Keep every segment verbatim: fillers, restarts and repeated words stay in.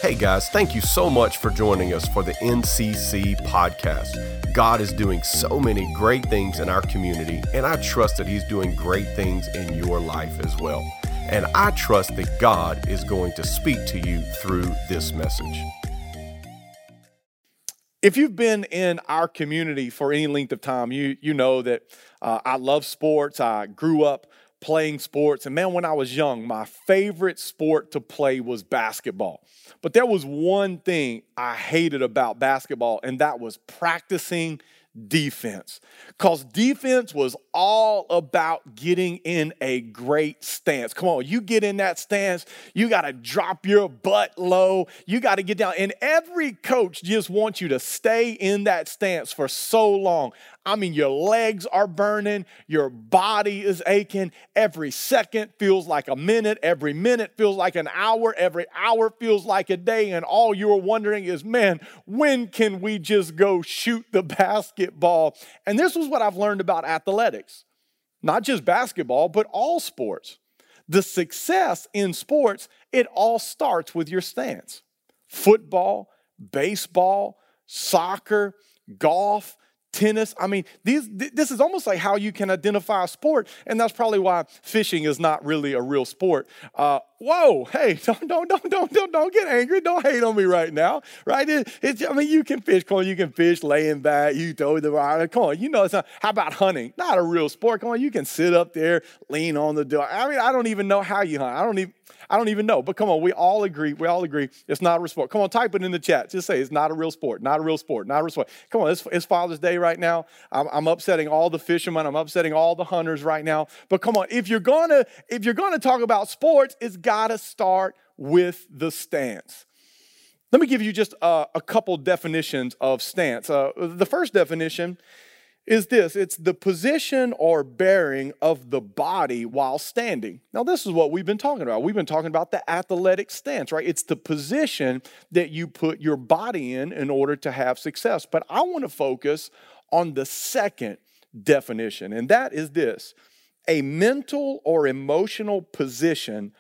Hey guys, thank you so much for joining us for the N C C podcast. God is doing so many great things in our community, and I trust that He's doing great things in your life as well. And I trust that God is going to speak to you through this message. If you've been in our community for any length of time, you you know that uh, I love sports. I grew up playing sports. And man, when I was young, my favorite sport to play was basketball. But there was one thing I hated about basketball, and that was practicing defense. Because defense was all about getting in a great stance. Come on, you get in that stance, you got to drop your butt low. You got to get down. And every coach just wants you to stay in that stance for so long. I mean, your legs are burning, your body is aching. Every second feels like a minute. Every minute feels like an hour. Every hour feels like a day. And all you're wondering is, man, when can we just go shoot the basketball? And this was what I've learned about athletics. Not just basketball, but all sports. The success in sports, it all starts with your stance. Football, baseball, soccer, golf, tennis. I mean, these, this is almost like how you can identify a sport, and that's probably why fishing is not really a real sport. Uh, whoa, hey, don't, don't, don't, don't, don't, don't get angry. Don't hate on me right now, right? It, it's, I mean, you can fish. Come on, you can fish laying back. You throw the rod. Come on, you know, it's not, how about hunting? Not a real sport. Come on, you can sit up there, lean on the door. I mean, I don't even know how you hunt. I don't even. I don't even know, but come on, we all agree, we all agree it's not a real sport. Come on, type it in the chat. Just say it's not a real sport, not a real sport, not a real sport. Come on, it's, it's Father's Day right now. I'm, I'm upsetting all the fishermen. I'm upsetting all the hunters right now. But come on, if you're gonna, if you're gonna talk about sports, it's gotta start with the stance. Let me give you just uh, a couple definitions of stance. Uh, the first definition is this: it's the position or bearing of the body while standing. Now, this is what we've been talking about. We've been talking about the athletic stance, right? It's the position that you put your body in in order to have success. But I want to focus on the second definition, and that is this: a mental or emotional position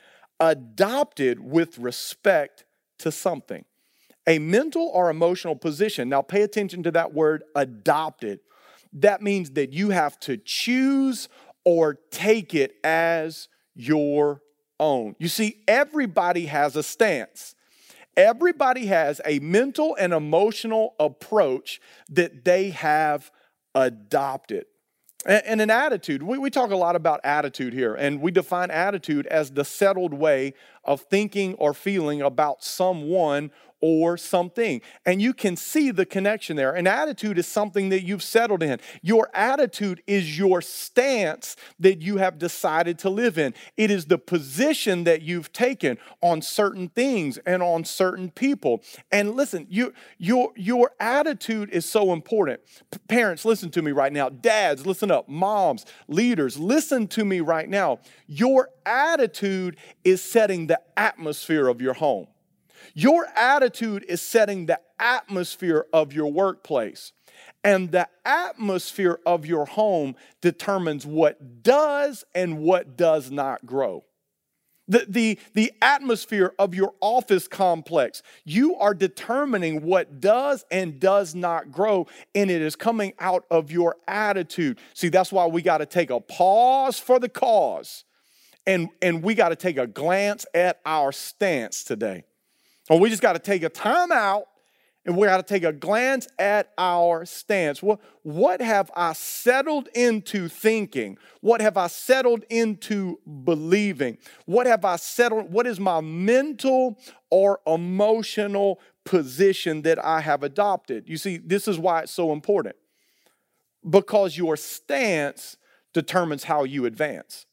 adopted with respect to something. A mental or emotional position. Now, pay attention to that word, adopted. That means that you have to choose or take it as your own. You see, everybody has a stance. Everybody has a mental and emotional approach that they have adopted. And an attitude, we, we talk a lot about attitude here, and we define attitude as the settled way of thinking or feeling about someone or something. And you can see the connection there. An attitude is something that you've settled in. Your attitude is your stance that you have decided to live in. It is the position that you've taken on certain things and on certain people. And listen, you, your, your attitude is so important. P- parents, listen to me right now. Dads, listen up. Moms, leaders, listen to me right now. Your attitude is setting the atmosphere of your home. Your attitude is setting the atmosphere of your workplace. And the atmosphere of your home determines what does and what does not grow. The, the, the atmosphere of your office complex, you are determining what does and does not grow, and it is coming out of your attitude. See, that's why we got to take a pause for the cause, and, and we got to take a glance at our stance today. Or we just got to take a time out, and we got to take a glance at our stance. What, what have I settled into thinking? What have I settled into believing? What have I settled? What is my mental or emotional position that I have adopted? You see, this is why it's so important. Because your stance determines how you advance.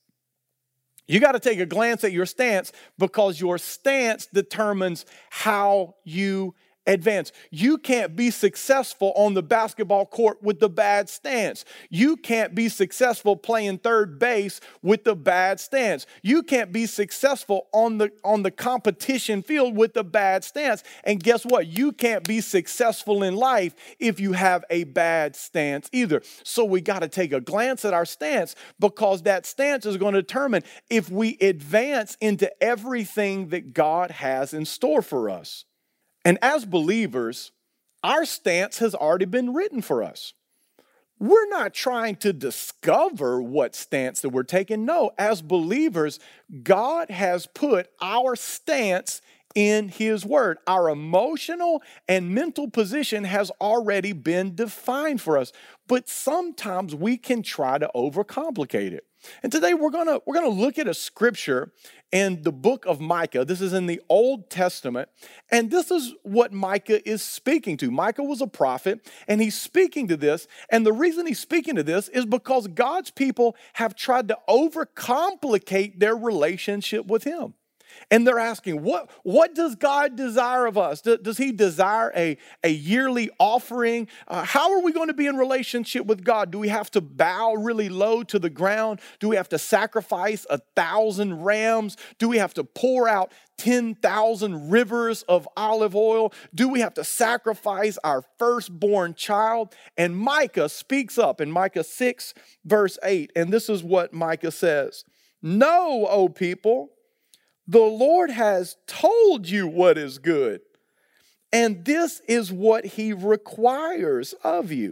You got to take a glance at your stance, because your stance determines how you advance. You can't be successful on the basketball court with the bad stance. You can't be successful playing third base with the bad stance. You can't be successful on the, on the competition field with the bad stance. And guess what? You can't be successful in life if you have a bad stance either. So we got to take a glance at our stance, because that stance is going to determine if we advance into everything that God has in store for us. And as believers, our stance has already been written for us. We're not trying to discover what stance that we're taking. No, as believers, God has put our stance in His Word. Our emotional and mental position has already been defined for us. But sometimes we can try to overcomplicate it. And today we're gonna we're gonna look at a scripture in the book of Micah. This is in the Old Testament, and this is what Micah is speaking to. Micah was a prophet, and he's speaking to this. And the reason he's speaking to this is because God's people have tried to overcomplicate their relationship with Him. And they're asking, what, what does God desire of us? Does He desire a, a yearly offering? Uh, how are we going to be in relationship with God? Do we have to bow really low to the ground? Do we have to sacrifice a thousand rams? Do we have to pour out ten thousand rivers of olive oil? Do we have to sacrifice our firstborn child? And Micah speaks up in Micah six, verse eight. And this is what Micah says. "Know, O people, the Lord has told you what is good, and this is what He requires of you: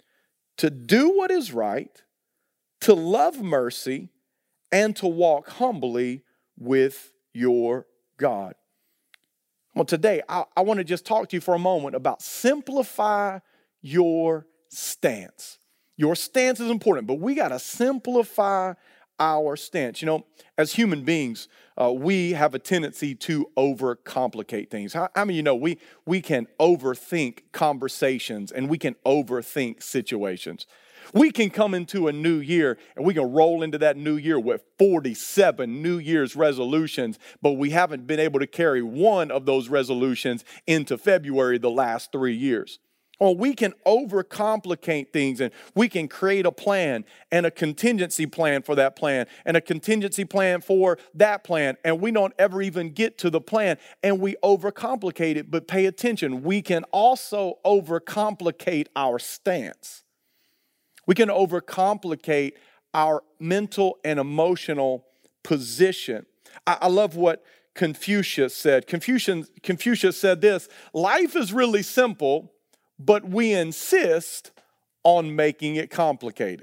to do what is right, to love mercy, and to walk humbly with your God." Well, today, I, I want to just talk to you for a moment about simplify your stance. Your stance is important, but we got to simplify our stance. You know, as human beings, uh, we have a tendency to overcomplicate things. How, how many of you know we, we can overthink conversations and we can overthink situations? We can come into a new year and we can roll into that new year with forty-seven New Year's resolutions, but we haven't been able to carry one of those resolutions into February the last three years. Or we can overcomplicate things and we can create a plan and a contingency plan for that plan and a contingency plan for that plan. And we don't ever even get to the plan and we overcomplicate it. But pay attention, we can also overcomplicate our stance. We can overcomplicate our mental and emotional position. I, I love what Confucius said. Confucius, Confucius said this: life is really simple, but we insist on making it complicated.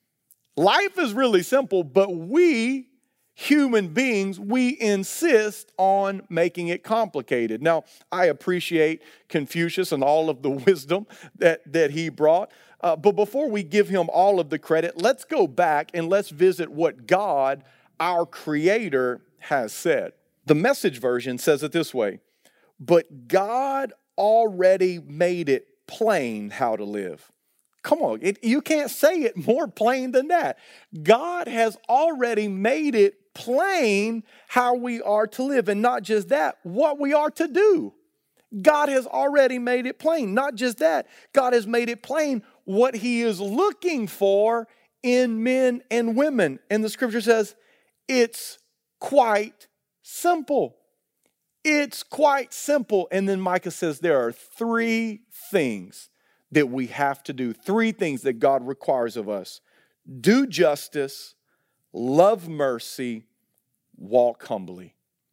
Life is really simple, but we, human beings, we insist on making it complicated. Now, I appreciate Confucius and all of the wisdom that, that he brought. Uh, but before we give him all of the credit, let's go back and let's visit what God, our Creator, has said. The Message version says it this way: but God already made it plain how to live. Come on, it, you can't say it more plain than that. God has already made it plain how we are to live. And not just that, what we are to do. God has already made it plain. Not just that, God has made it plain what He is looking for in men and women. And the scripture says it's quite simple. It's quite simple. And then Micah says there are three things that we have to do. Three things that God requires of us: do justice, love mercy, walk humbly.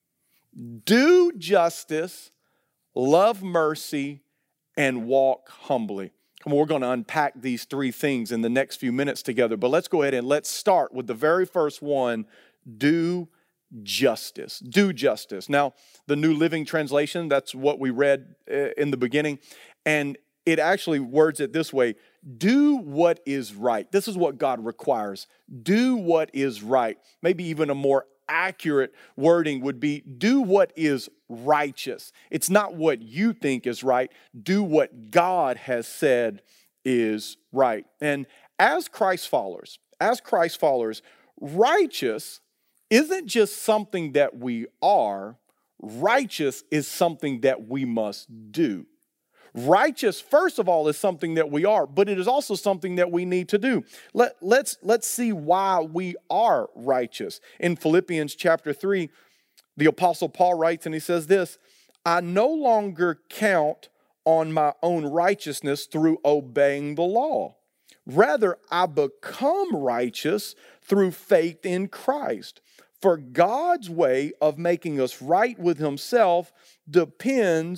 Do justice, love mercy, and walk humbly. Come on, we're going to unpack these three things in the next few minutes together. But let's go ahead and let's start with the very first one: do justice. Do justice. Now, the New Living Translation, that's what we read in the beginning, and it actually words it this way: do what is right. This is what God requires. Do what is right. Maybe even a more accurate wording would be do what is righteous. It's not what you think is right. Do what God has said is right. And as Christ followers, as Christ followers, righteous isn't just something that we are. Righteous is something that we must do. Righteous, first of all, is something that we are, but it is also something that we need to do. Let, let's, let's see why we are righteous. In Philippians chapter three, the Apostle Paul writes, and he says this: I no longer count on my own righteousness through obeying the law. Rather, I become righteous through faith in Christ. For God's way of making us right with Himself depends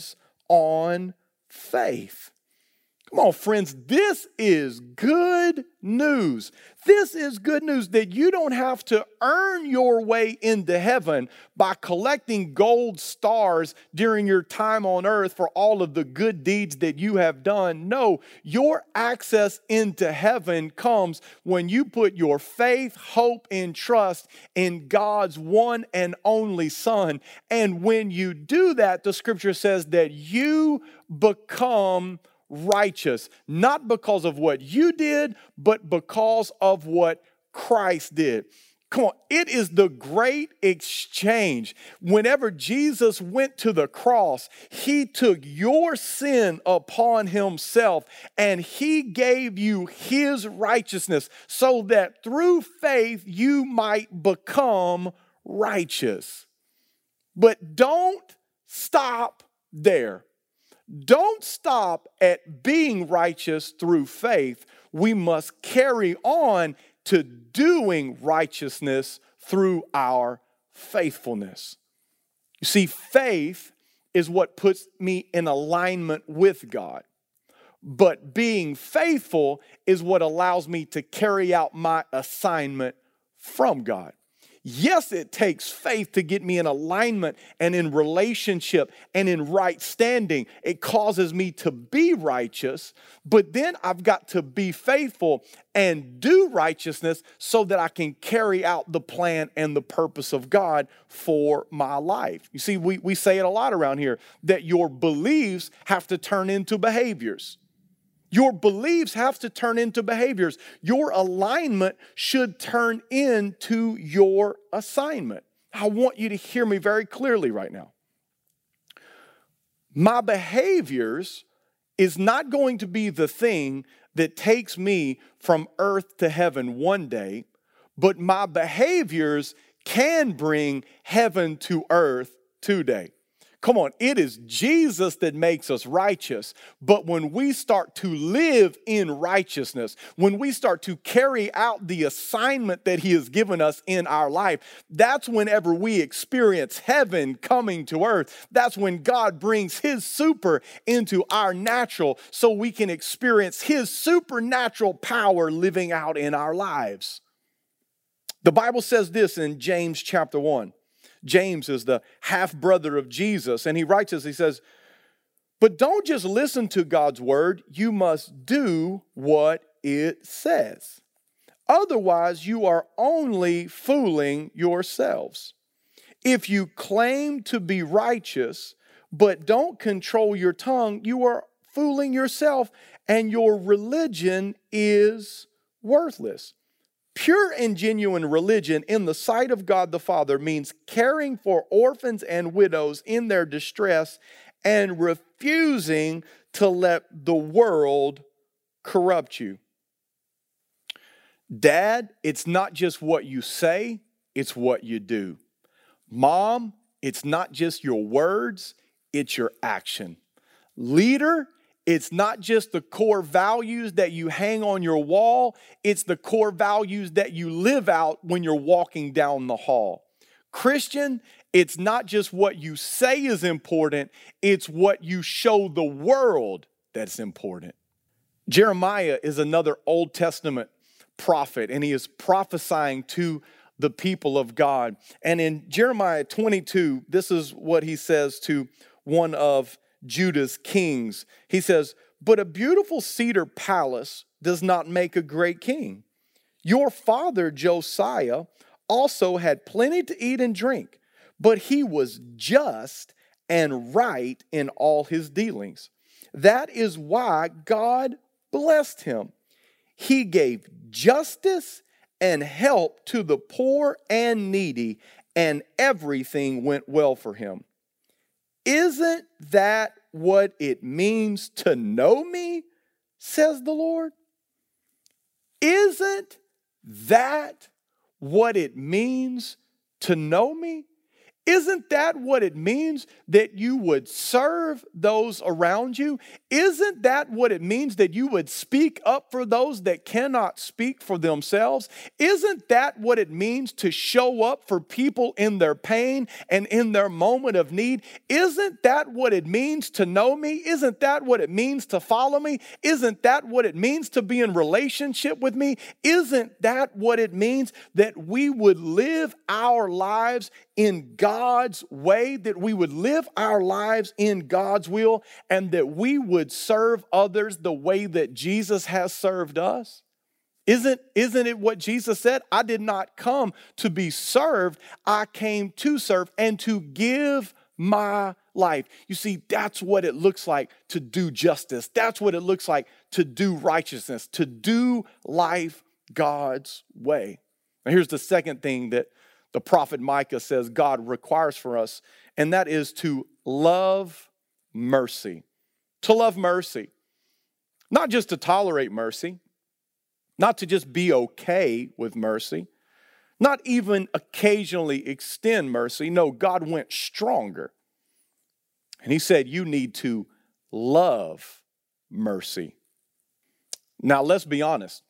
on faith. Come on, friends, this is good news. This is good news that you don't have to earn your way into heaven by collecting gold stars during your time on earth for all of the good deeds that you have done. No, your access into heaven comes when you put your faith, hope, and trust in God's one and only Son. And when you do that, the scripture says that you become righteous, not because of what you did, but because of what Christ did. Come on, it is the great exchange. Whenever Jesus went to the cross, he took your sin upon himself and he gave you his righteousness so that through faith you might become righteous. But don't stop there. Don't stop at being righteous through faith. We must carry on to doing righteousness through our faithfulness. You see, faith is what puts me in alignment with God. But being faithful is what allows me to carry out my assignment from God. Yes, it takes faith to get me in alignment and in relationship and in right standing. It causes me to be righteous, but then I've got to be faithful and do righteousness so that I can carry out the plan and the purpose of God for my life. You see, we, we say it a lot around here that your beliefs have to turn into behaviors. Your beliefs have to turn into behaviors. Your alignment should turn into your assignment. I want you to hear me very clearly right now. My behaviors is not going to be the thing that takes me from earth to heaven one day, but my behaviors can bring heaven to earth today. Come on, it is Jesus that makes us righteous. But when we start to live in righteousness, when we start to carry out the assignment that he has given us in our life, that's whenever we experience heaven coming to earth. That's when God brings his super into our natural so we can experience his supernatural power living out in our lives. The Bible says this in James chapter one. James is the half-brother of Jesus, and he writes this, he says, but don't just listen to God's word, you must do what it says. Otherwise, you are only fooling yourselves. If you claim to be righteous, but don't control your tongue, you are fooling yourself, and your religion is worthless. Pure and genuine religion in the sight of God the Father means caring for orphans and widows in their distress and refusing to let the world corrupt you. Dad, it's not just what you say, it's what you do. Mom, it's not just your words, it's your action. Leader, it's not just the core values that you hang on your wall. It's the core values that you live out when you're walking down the hall. Christian, it's not just what you say is important. It's what you show the world that's important. Jeremiah is another Old Testament prophet, and he is prophesying to the people of God. And in Jeremiah twenty-two, this is what he says to one of Judah's kings. He says, but a beautiful cedar palace does not make a great king. Your father Josiah also had plenty to eat and drink, but he was just and right in all his dealings. That is why God blessed him. He gave justice and help to the poor and needy, and everything went well for him. Isn't that what it means to know me, says the Lord? Isn't that what it means to know me? Isn't that what it means that you would serve those around you? Isn't that what it means that you would speak up for those that cannot speak for themselves? Isn't that what it means to show up for people in their pain and in their moment of need? Isn't that what it means to know me? Isn't that what it means to follow me? Isn't that what it means to be in relationship with me? Isn't that what it means that we would live our lives in God's way, that we would live our lives in God's will, and that we would serve others the way that Jesus has served us? Isn't, isn't it what Jesus said? I did not come to be served. I came to serve and to give my life. You see, that's what it looks like to do justice. That's what it looks like to do righteousness, to do life God's way. Now, here's the second thing that the prophet Micah says God requires for us, and that is to love mercy. To love mercy. Not just to tolerate mercy, not to just be okay with mercy, not even occasionally extend mercy. No, God went stronger. And he said, you need to love mercy. Now, let's be honest.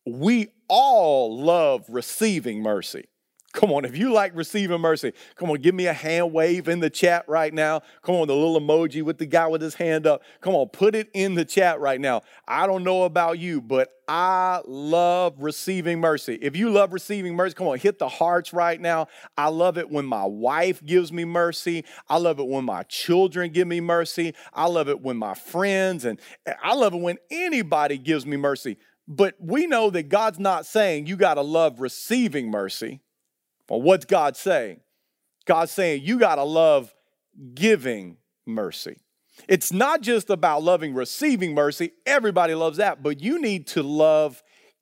We all love receiving mercy. Come on, if you like receiving mercy, come on, give me a hand wave in the chat right now. Come on, the little emoji with the guy with his hand up. Come on, put it in the chat right now. I don't know about you, but I love receiving mercy. If you love receiving mercy, come on, hit the hearts right now. I love it when my wife gives me mercy. I love it when my children give me mercy. I love it when my friends, and I love it when anybody gives me mercy. But we know that God's not saying you got to love receiving mercy. Well, what's God saying? God's saying you got to love giving mercy. It's not just about loving receiving mercy. Everybody loves that, but you need to love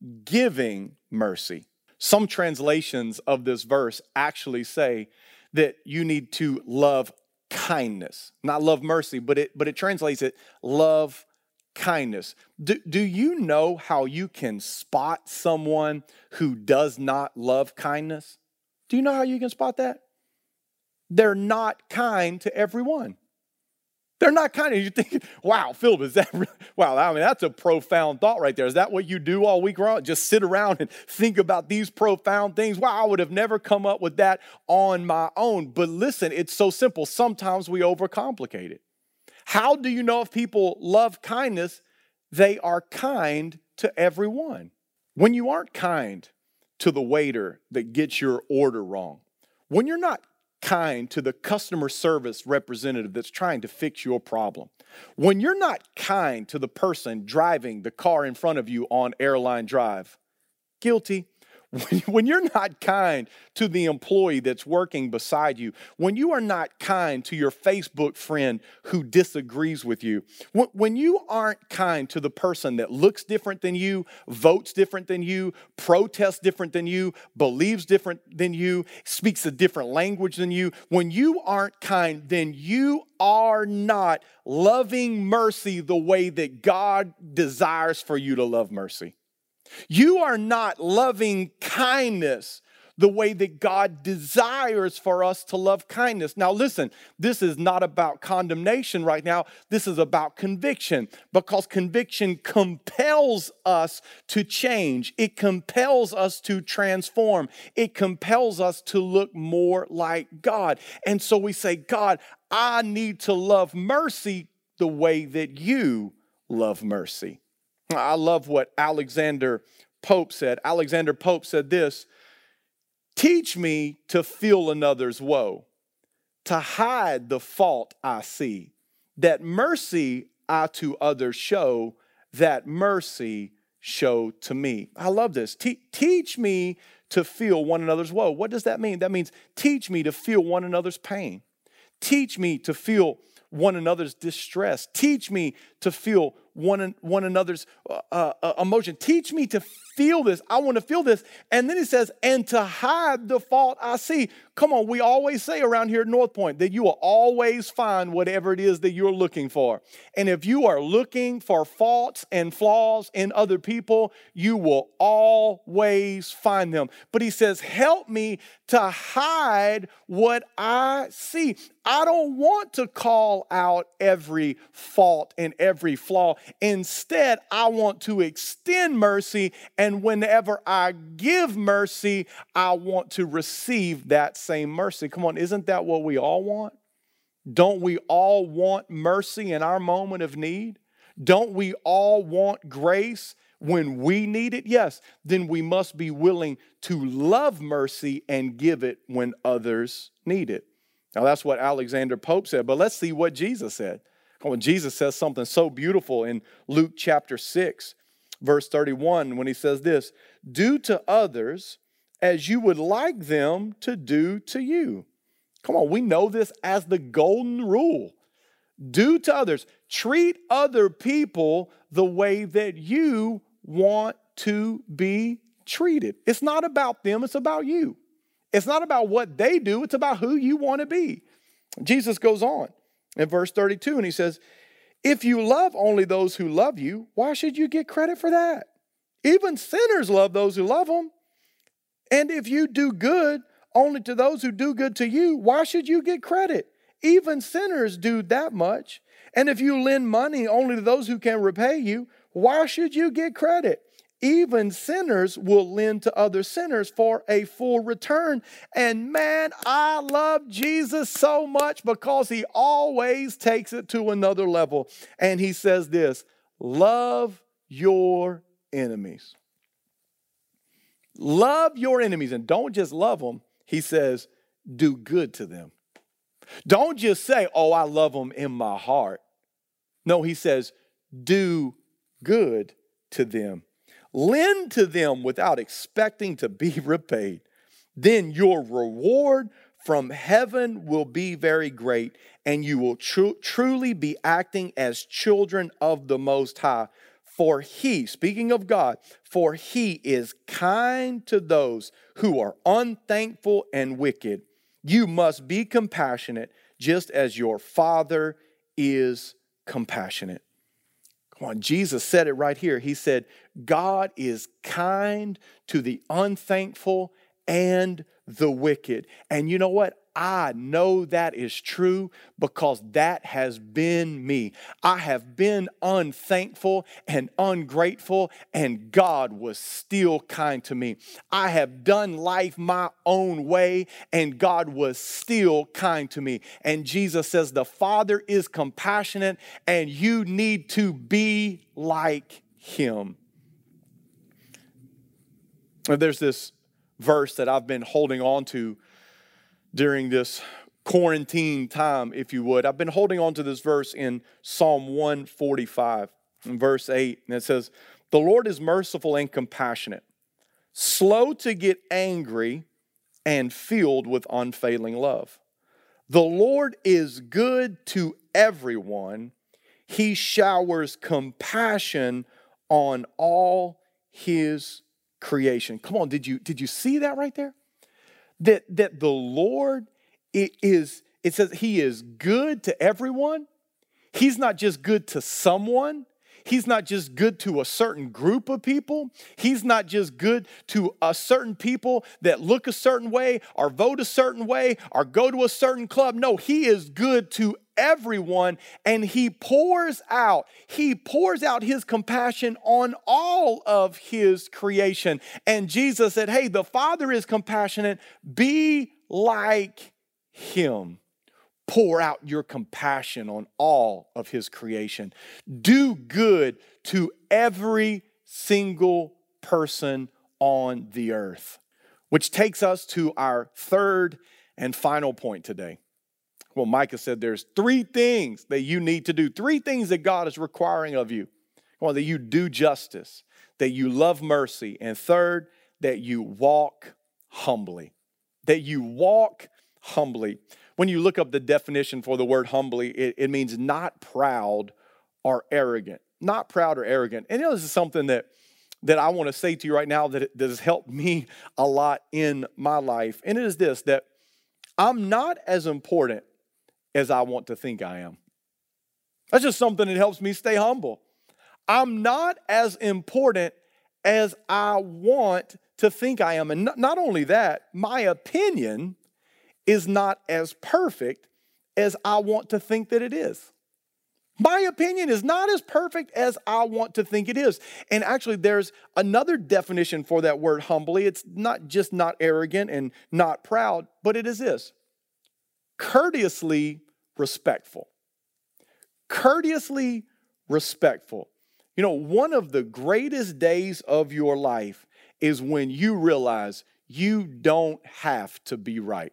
giving mercy. Some translations of this verse actually say that you need to love kindness, not love mercy, but it, but it translates it love kindness. Do, do you know how you can spot someone who does not love kindness? Do you know how you can spot that? They're not kind to everyone. They're not kind. And you're thinking, wow, Philip, is that really, wow, I mean, that's a profound thought right there. Is that what you do all week long? Just sit around and think about these profound things? Wow, I would have never come up with that on my own. But listen, it's so simple. Sometimes we overcomplicate it. How do you know if people love kindness? They are kind to everyone. When you aren't kind to the waiter that gets your order wrong, when you're not kind to the customer service representative that's trying to fix your problem, when you're not kind to the person driving the car in front of you on Airline Drive, guilty. When you're not kind to the employee that's working beside you, when you are not kind to your Facebook friend who disagrees with you, when you aren't kind to the person that looks different than you, votes different than you, protests different than you, believes different than you, speaks a different language than you, when you aren't kind, then you are not loving mercy the way that God desires for you to love mercy. You are not loving kindness the way that God desires for us to love kindness. Now listen, this is not about condemnation right now. This is about conviction, because conviction compels us to change. It compels us to transform. It compels us to look more like God. And so we say, God, I need to love mercy the way that you love mercy. I love what Alexander Pope said. Alexander Pope said this: teach me to feel another's woe, to hide the fault I see, that mercy I to others show, that mercy show to me. I love this. Te- teach me to feel one another's woe. What does that mean? That means teach me to feel one another's pain. Teach me to feel one another's distress. Teach me to feel one, one another's uh, uh, emotion. Teach me to feel this. I want to feel this. And then he says, and to hide the fault I see. Come on, we always say around here at North Point that you will always find whatever it is that you're looking for. And if you are looking for faults and flaws in other people, you will always find them. But he says, help me to hide what I see. I don't want to call out every fault and every flaw. Instead, I want to extend mercy. And whenever I give mercy, I want to receive that same mercy. Come on, isn't that what we all want? Don't we all want mercy in our moment of need? Don't we all want grace when we need it? Yes, then we must be willing to love mercy and give it when others need it. Now, that's what Alexander Pope said, but let's see what Jesus said. When Jesus says something so beautiful in Luke chapter six, verse thirty-one, when he says this, do to others as you would like them to do to you. Come on, we know this as the golden rule. Do to others. Treat other people the way that you want to be treated. It's not about them, it's about you. It's not about what they do, it's about who you want to be. Jesus goes on in verse thirty-two and he says, if you love only those who love you, why should you get credit for that? Even sinners love those who love them. And if you do good only to those who do good to you, why should you get credit? Even sinners do that much. And if you lend money only to those who can repay you, why should you get credit? Even sinners will lend to other sinners for a full return. And man, I love Jesus so much because he always takes it to another level. And he says this, love your enemies. Love your enemies. And don't just love them. He says, do good to them. Don't just say, oh, I love them in my heart. No, he says, do good to them. Lend to them without expecting to be repaid. Then your reward from heaven will be very great, and you will tr- truly be acting as children of the Most High. For he, speaking of God, for he is kind to those who are unthankful and wicked. You must be compassionate, just as your Father is compassionate. Come on, Jesus said it right here. He said, God is kind to the unthankful and the wicked. And you know what? I know that is true because that has been me. I have been unthankful and ungrateful, and God was still kind to me. I have done life my own way, and God was still kind to me. And Jesus says the Father is compassionate, and you need to be like him. There's this verse that I've been holding on to during this quarantine time, if you would. I've been holding on to this verse in Psalm one forty-five, in verse eight, and it says, the Lord is merciful and compassionate, slow to get angry, and filled with unfailing love. The Lord is good to everyone. He showers compassion on all his creation. Come on, did you, did you see that right there? That, that the Lord is, it says he is good to everyone. He's not just good to someone. He's not just good to a certain group of people. He's not just good to a certain people that look a certain way or vote a certain way or go to a certain club. No, he is good to everyone, and he pours out, he pours out his compassion on all of his creation. And Jesus said, hey, the Father is compassionate. Be like him. Pour out your compassion on all of his creation. Do good to every single person on the earth. Which takes us to our third and final point today. Well, Micah said there's three things that you need to do. Three things that God is requiring of you. Well, that you do justice, that you love mercy, and third, that you walk humbly. That you walk humbly. When you look up the definition for the word humbly, it, it means not proud or arrogant. not proud or arrogant. And you know, this is something that, that I want to say to you right now that, that has helped me a lot in my life. And it is this, that I'm not as important as I want to think I am. That's just something that helps me stay humble. I'm not as important as I want to think I am. And not only that, my opinion is not as perfect as I want to think that it is. My opinion is not as perfect as I want to think it is. And actually, there's another definition for that word humbly. It's not just not arrogant and not proud, but it is this: courteously respectful. Courteously respectful. You know, one of the greatest days of your life is when you realize you don't have to be right.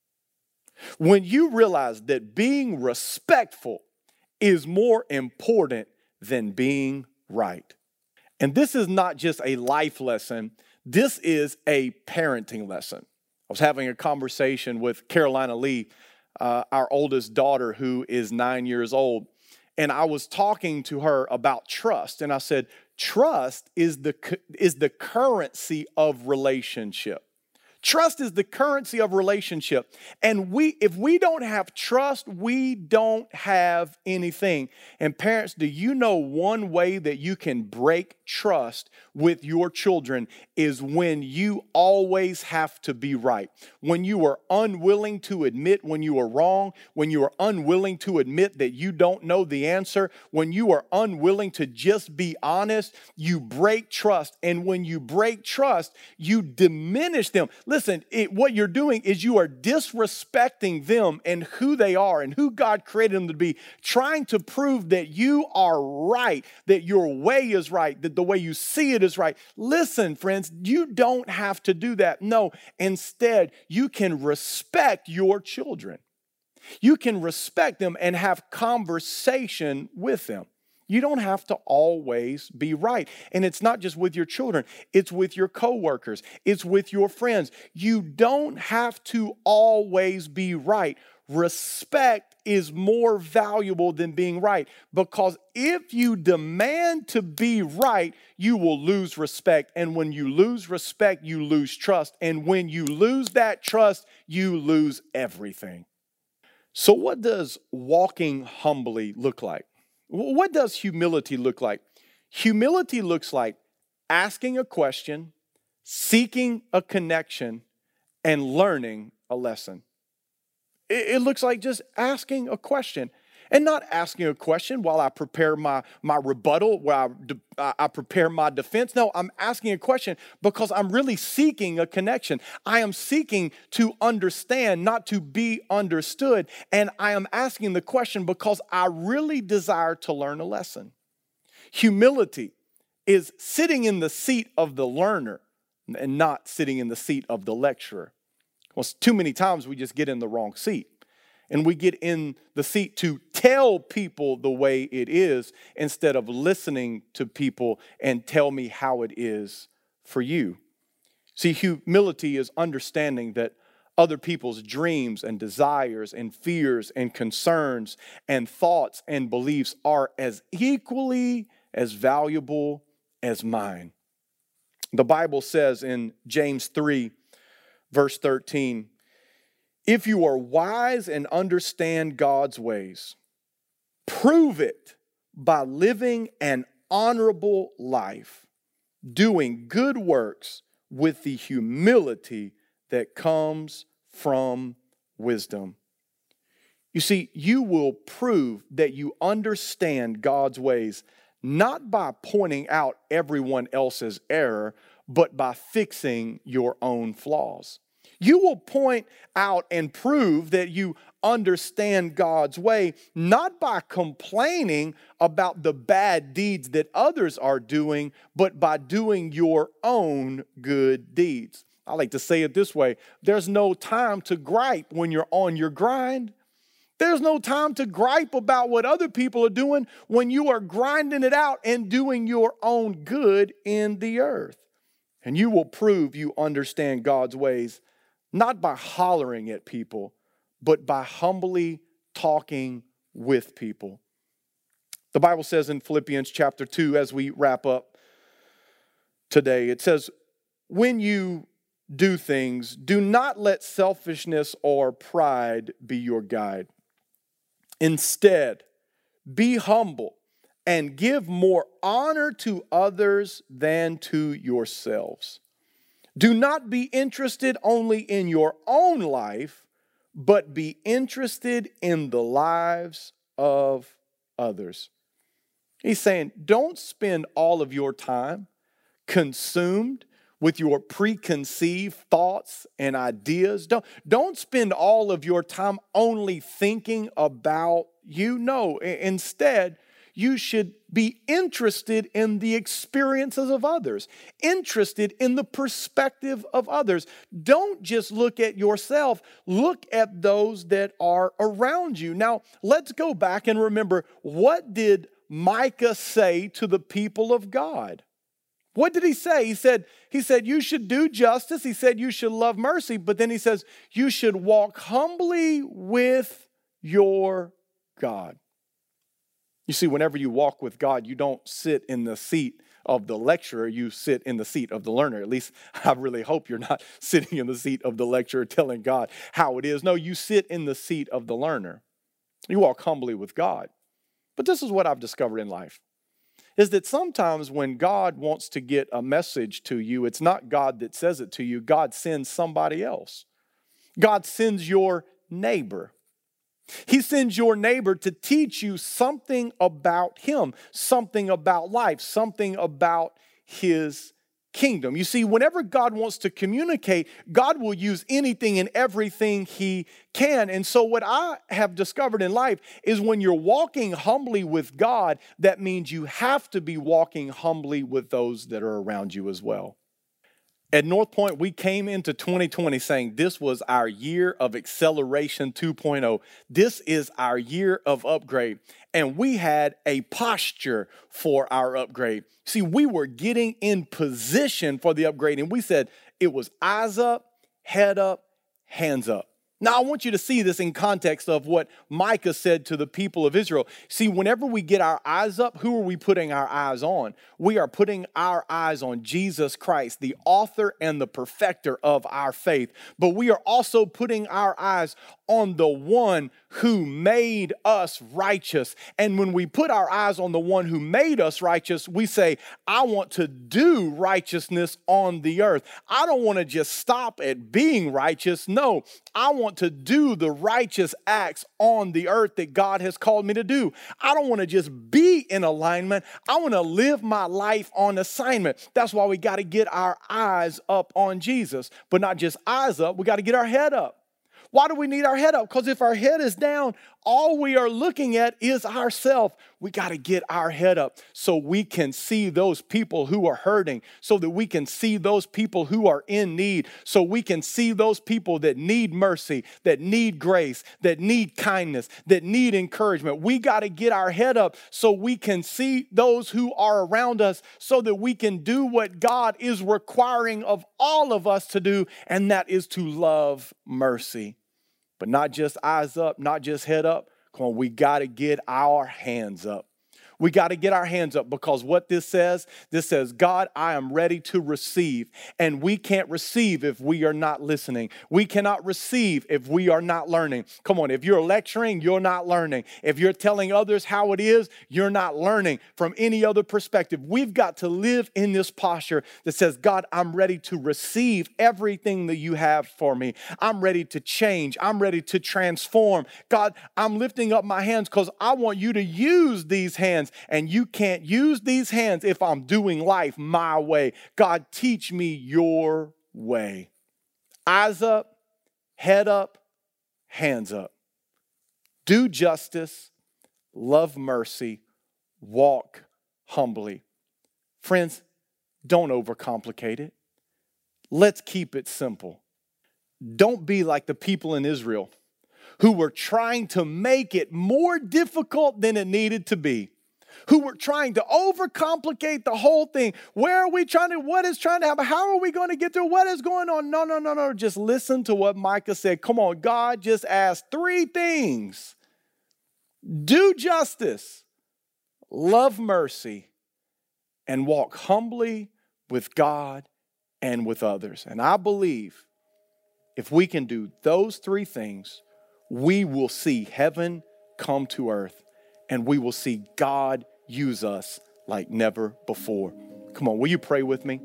When you realize that being respectful is more important than being right. And this is not just a life lesson. This is a parenting lesson. I was having a conversation with Carolina Lee, uh, our oldest daughter, who is nine years old. And I was talking to her about trust. And I said, trust is the, is the currency of relationship. Trust is the currency of relationship. And we, if we don't have trust, we don't have anything. And parents, do you know one way that you can break trust with your children is when you always have to be right. When you are unwilling to admit when you are wrong, when you are unwilling to admit that you don't know the answer, when you are unwilling to just be honest, you break trust. And when you break trust, you diminish them. Listen, it, what you're doing is you are disrespecting them and who they are and who God created them to be, trying to prove that you are right, that your way is right, that the way you see it is right. Listen, friends, you don't have to do that. No, instead, you can respect your children. You can respect them and have conversation with them. You don't have to always be right. And it's not just with your children. It's with your coworkers. It's with your friends. You don't have to always be right. Respect is more valuable than being right, because if you demand to be right, you will lose respect. And when you lose respect, you lose trust. And when you lose that trust, you lose everything. So what does walking humbly look like? What does humility look like? Humility looks like asking a question, seeking a connection, and learning a lesson. It looks like just asking a question, and not asking a question while I prepare my, my rebuttal, while I, I prepare my defense. No, I'm asking a question because I'm really seeking a connection. I am seeking to understand, not to be understood. And I am asking the question because I really desire to learn a lesson. Humility is sitting in the seat of the learner and not sitting in the seat of the lecturer. Well, too many times we just get in the wrong seat. And we get in the seat to tell people the way it is instead of listening to people and tell me how it is for you. See, humility is understanding that other people's dreams and desires and fears and concerns and thoughts and beliefs are as equally as valuable as mine. The Bible says in James three, verse thirteen, if you are wise and understand God's ways, prove it by living an honorable life, doing good works with the humility that comes from wisdom. You see, you will prove that you understand God's ways, not by pointing out everyone else's error, but by fixing your own flaws. You will point out and prove that you understand God's way, not by complaining about the bad deeds that others are doing, but by doing your own good deeds. I like to say it this way: there's no time to gripe when you're on your grind. There's no time to gripe about what other people are doing when you are grinding it out and doing your own good in the earth. And you will prove you understand God's ways, not by hollering at people, but by humbly talking with people. The Bible says in Philippians chapter two, as we wrap up today, it says, when you do things, do not let selfishness or pride be your guide. Instead, be humble and give more honor to others than to yourselves. Do not be interested only in your own life, but be interested in the lives of others. He's saying, don't spend all of your time consumed with your preconceived thoughts and ideas. Don't, don't spend all of your time only thinking about you. No, instead, you should be interested in the experiences of others, interested in the perspective of others. Don't just look at yourself, look at those that are around you. Now, let's go back and remember, what did Micah say to the people of God? What did he say? He said, he said, you should do justice. He said, you should love mercy. But then he says, you should walk humbly with your God. You see, whenever you walk with God, you don't sit in the seat of the lecturer. You sit in the seat of the learner. At least I really hope you're not sitting in the seat of the lecturer telling God how it is. No, you sit in the seat of the learner. You walk humbly with God. But this is what I've discovered in life, is that sometimes when God wants to get a message to you, it's not God that says it to you. God sends somebody else. God sends your neighbor. He sends your neighbor to teach you something about him, something about life, something about his kingdom. You see, whenever God wants to communicate, God will use anything and everything he can. And so what I have discovered in life is when you're walking humbly with God, that means you have to be walking humbly with those that are around you as well. At North Point, we came into twenty twenty saying this was our year of acceleration two point oh. This is our year of upgrade. And we had a posture for our upgrade. See, we were getting in position for the upgrade. And we said it was eyes up, head up, hands up. Now, I want you to see this in context of what Micah said to the people of Israel. See, whenever we get our eyes up, who are we putting our eyes on? We are putting our eyes on Jesus Christ, the author and the perfecter of our faith. But we are also putting our eyes on the one who made us righteous. And when we put our eyes on the one who made us righteous, we say, I want to do righteousness on the earth. I don't want to just stop at being righteous. No, I want to do the righteous acts on the earth that God has called me to do. I don't want to just be in alignment. I want to live my life on assignment. That's why we got to get our eyes up on Jesus, but not just eyes up. We got to get our head up. Why do we need our head up? Because if our head is down, all we are looking at is ourselves. We got to get our head up so we can see those people who are hurting, so that we can see those people who are in need, so we can see those people that need mercy, that need grace, that need kindness, that need encouragement. We got to get our head up so we can see those who are around us, so that we can do what God is requiring of all of us to do, and that is to love mercy. But not just eyes up, not just head up. Come on, we got to get our hands up. We got to get our hands up, because what this says, this says, God, I am ready to receive. And we can't receive if we are not listening. We cannot receive if we are not learning. Come on, if you're lecturing, you're not learning. If you're telling others how it is, you're not learning from any other perspective. We've got to live in this posture that says, God, I'm ready to receive everything that you have for me. I'm ready to change. I'm ready to transform. God, I'm lifting up my hands because I want you to use these hands. And you can't use these hands if I'm doing life my way. God, teach me your way. Eyes up, head up, hands up. Do justice, love mercy, walk humbly. Friends, don't overcomplicate it. Let's keep it simple. Don't be like the people in Israel who were trying to make it more difficult than it needed to be, who were trying to overcomplicate the whole thing. Where are we trying to, what is trying to happen? How are we going to get through? What is going on? No, no, no, no. Just listen to what Micah said. Come on, God just asked three things. Do justice, love mercy, and walk humbly with God and with others. And I believe if we can do those three things, we will see heaven come to earth, and we will see God use us like never before. Come on, will you pray with me?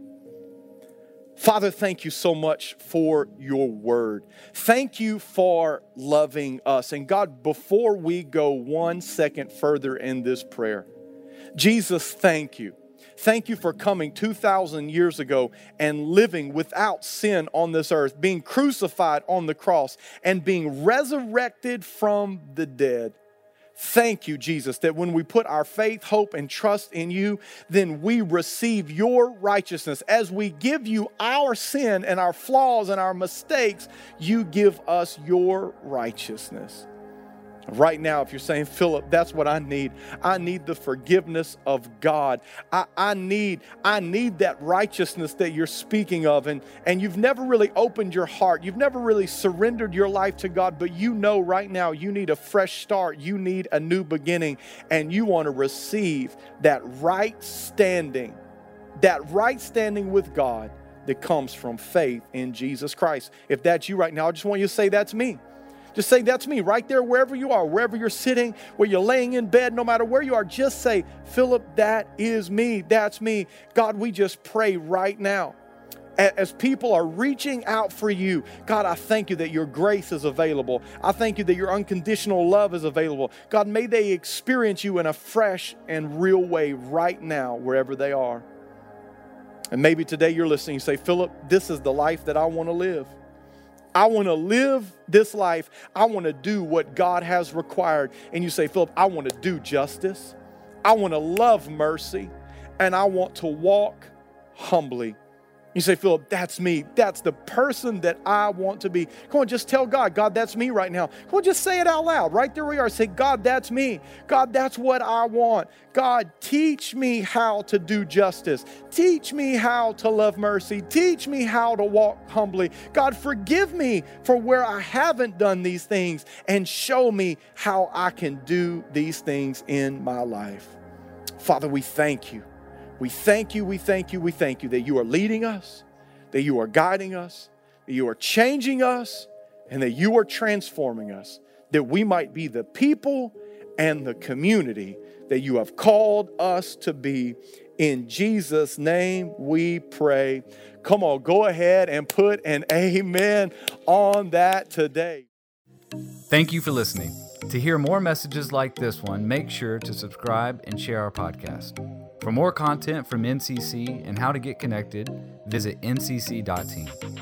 Father, thank you so much for your word. Thank you for loving us. And God, before we go one second further in this prayer, Jesus, thank you. Thank you for coming two thousand years ago and living without sin on this earth, being crucified on the cross and being resurrected from the dead. Thank you, Jesus, that when we put our faith, hope, and trust in you, then we receive your righteousness. As we give you our sin and our flaws and our mistakes, you give us your righteousness. Right now, if you're saying, Philip, that's what I need. I need the forgiveness of God. I, I need I need that righteousness that you're speaking of. And, and you've never really opened your heart. You've never really surrendered your life to God. But you know right now you need a fresh start. You need a new beginning. And you want to receive that right standing, that right standing with God that comes from faith in Jesus Christ. If that's you right now, I just want you to say, that's me. Just say, that's me, right there, wherever you are, wherever you're sitting, where you're laying in bed, no matter where you are, just say, Philip, that is me, that's me. God, we just pray right now. As people are reaching out for you, God, I thank you that your grace is available. I thank you that your unconditional love is available. God, may they experience you in a fresh and real way right now, wherever they are. And maybe today you're listening, you say, Philip, this is the life that I want to live. I want to live this life. I want to do what God has required. And you say, Philip, I want to do justice. I want to love mercy. And I want to walk humbly. You say, Philip, that's me. That's the person that I want to be. Come on, just tell God, God, that's me right now. Come on, just say it out loud. Right there we are. Say, God, that's me. God, that's what I want. God, teach me how to do justice. Teach me how to love mercy. Teach me how to walk humbly. God, forgive me for where I haven't done these things and show me how I can do these things in my life. Father, we thank you. We thank you, we thank you, we thank you that you are leading us, that you are guiding us, that you are changing us, and that you are transforming us, that we might be the people and the community that you have called us to be. In Jesus' name we pray. Come on, go ahead and put an amen on that today. Thank you for listening. To hear more messages like this one, make sure to subscribe and share our podcast. For more content from N C C and how to get connected, visit N C C dot team.